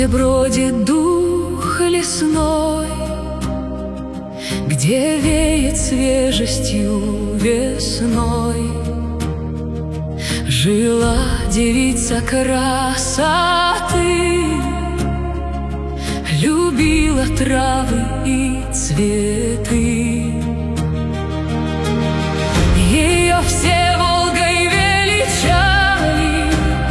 где бродит дух лесной, где веет свежестью весной. Жила девица красоты, любила травы и цветы. Ее все Волгой величали,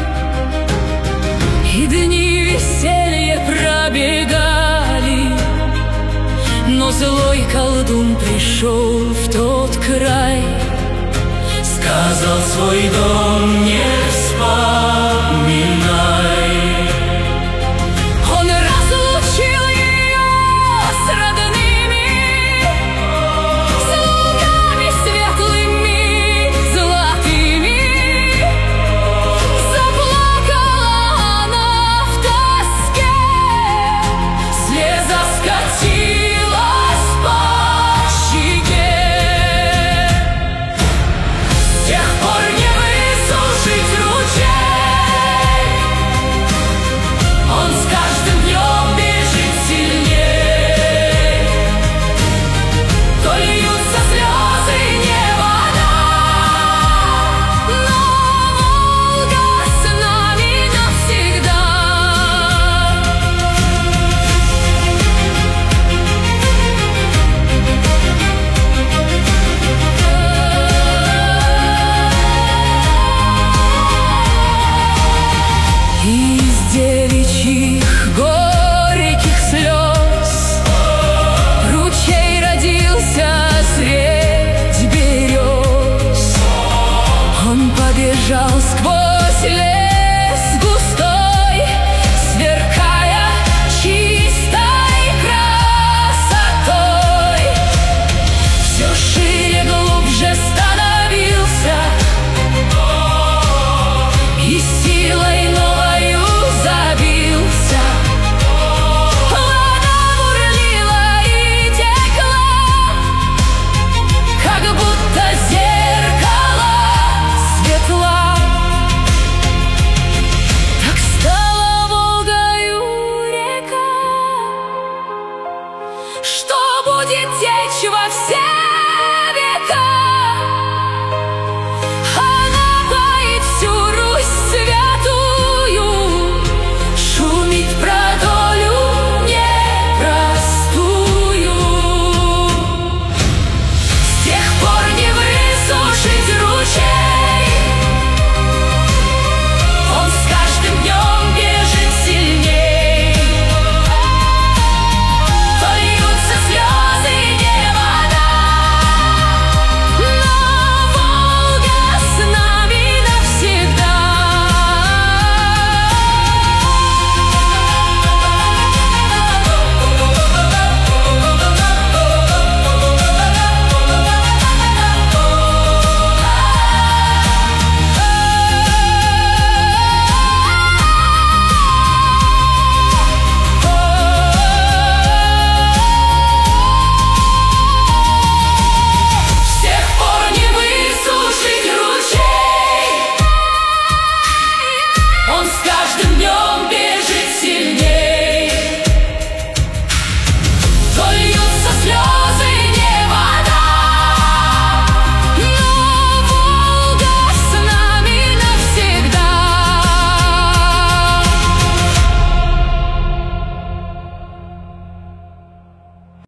и дни веселья пробегали. Но злой колдун пришел в тот край, сказал: свой дом не вспоминай. Он разлучил ее с родными, с лугами светлыми, золотыми. Заплакала она в тоске, слеза скатилась по щеке. С тех пор не высушить ручей, он с каждым днем бежит сильней. То льются слезы, не вода, но Волга с нами навсегда. Из девичьих горьких слез ручей родился средь берез. Он побежал сквозь лес густой, сверкая чистой красотой. Все шире, глубже становился, и силой новою забился. Вода бурлила и текла, как будто зеркало светла. Так стала Волгою река. Что будет